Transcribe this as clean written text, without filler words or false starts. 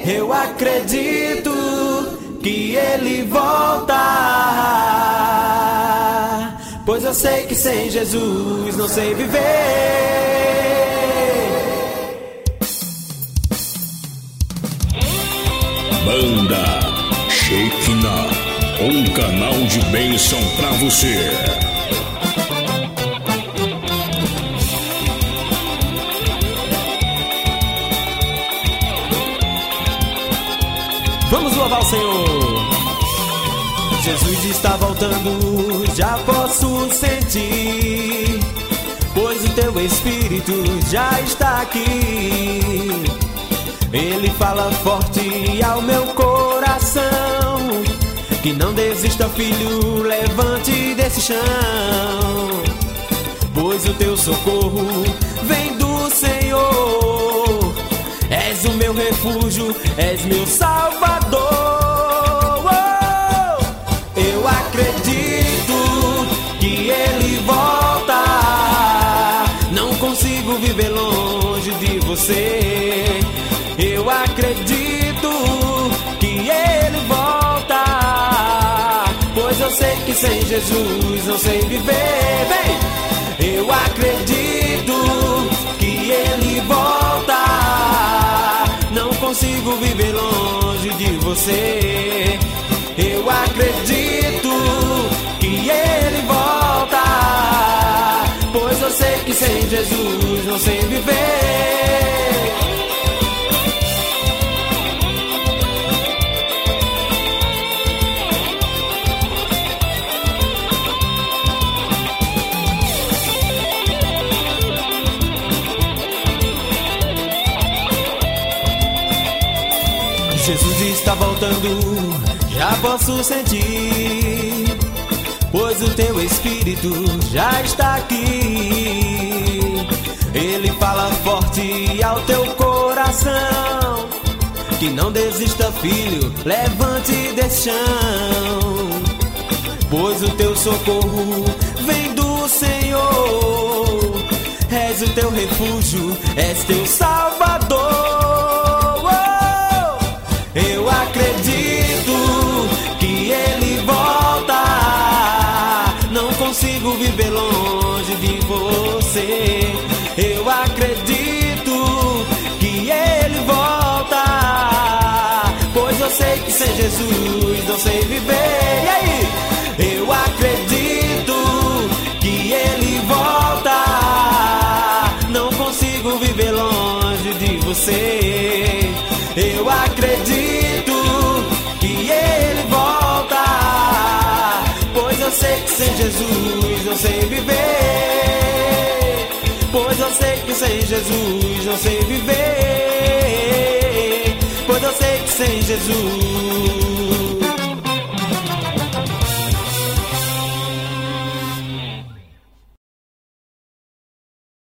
Eu acredito que ele volta, pois eu sei que sem Jesus não sei viver. Banda Shekinah, um canal de bênção pra você. Vamos louvar o Senhor. Jesus está voltando, já posso sentir, pois o teu Espírito já está aqui. Ele fala forte ao meu coração, que não desista, filho, levante desse chão, pois o teu socorro vem do Senhor. És o meu refúgio, és meu Salvador. Oh, eu acredito que ele volta, não consigo viver longe de você. Eu acredito que ele volta, pois eu sei que sem Jesus não sei viver. Vem! Eu acredito que ele volta, não consigo viver longe de você. Eu acredito que ele volta, pois eu sei que sem Jesus não sei viver. Jesus está voltando, já posso sentir, pois o teu Espírito já está aqui. Ele fala forte ao teu coração, que não desista, filho, levante desse chão, pois o teu socorro vem do Senhor. És o teu refúgio, és teu Salvador. Eu acredito que ele volta, não consigo viver longe de você. Eu acredito que ele volta, pois eu sei que sem Jesus não sei viver. E aí? Eu acredito que ele volta, não consigo viver longe de você. Eu acredito que ele volta, pois eu sei que sem Jesus não sei viver. Pois eu sei que sem Jesus não sei viver. Pois eu sei que sem Jesus